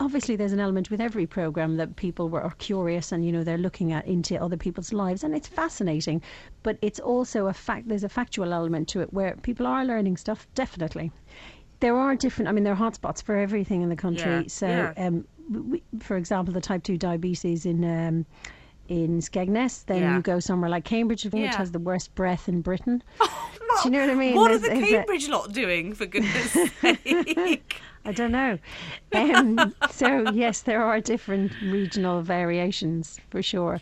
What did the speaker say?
obviously there's an element with every programme that people are curious and, they're looking into other people's lives, and it's fascinating. But it's also there's a factual element to it where people are learning stuff, definitely. There are there are hotspots for everything in the country. Yeah, So, for example, the type 2 diabetes in Skegness, then you go somewhere like Cambridge, which has the worst breath in Britain. Oh, Do you know what I mean? What are the Cambridge lot doing, for goodness sake? I don't know. So, yes, there are different regional variations, for sure.